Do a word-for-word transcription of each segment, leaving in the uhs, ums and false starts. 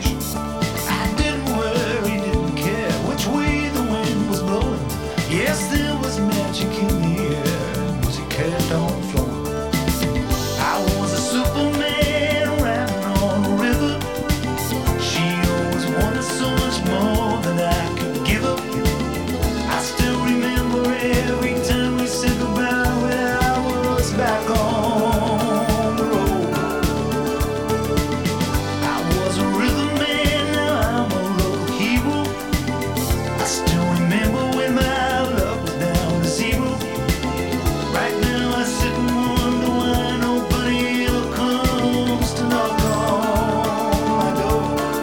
I didn't worry, didn't care which way the wind was blowing. Yes, there was magic in the air, music kept on flowing. I was a Superman riding on a river. She always wanted so much more than I could give her. I still remember every time we said goodbye when I was back on the road. I was a rhythm man, now I'm a road hero. I still remember when my love was down to zero. Right now I sit and wonder why nobody ever comes to knock on my door.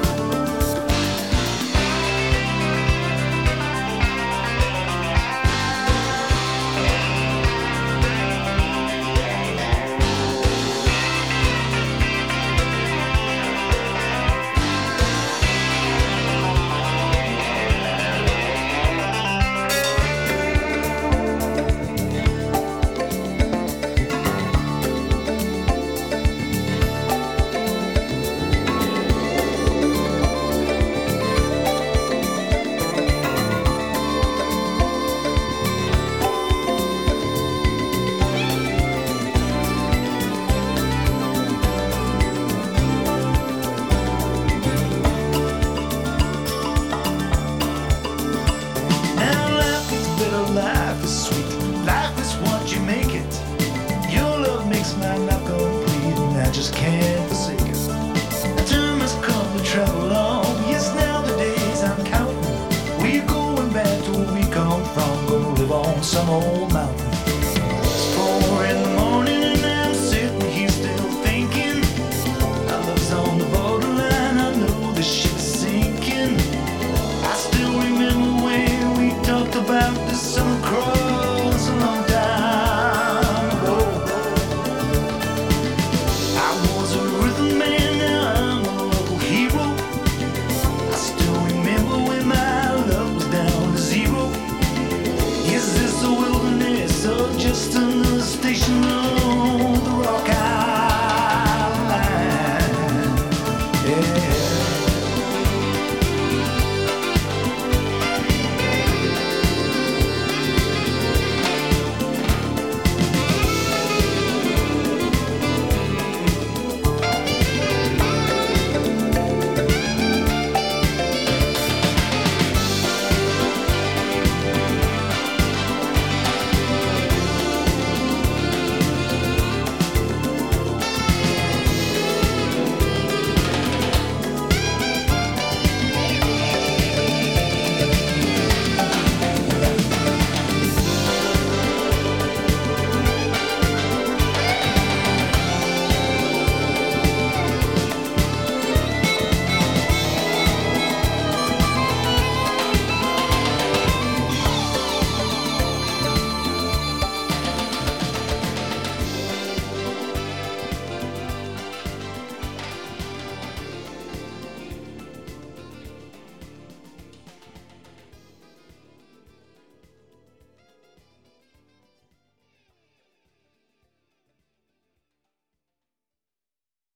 Life is sweet, life is what you make it. Your love makes my life complete, and I just can't forsake it. The time has come to travel on. Yes, now the days I'm counting. We're going back to where we come from, gonna live on some old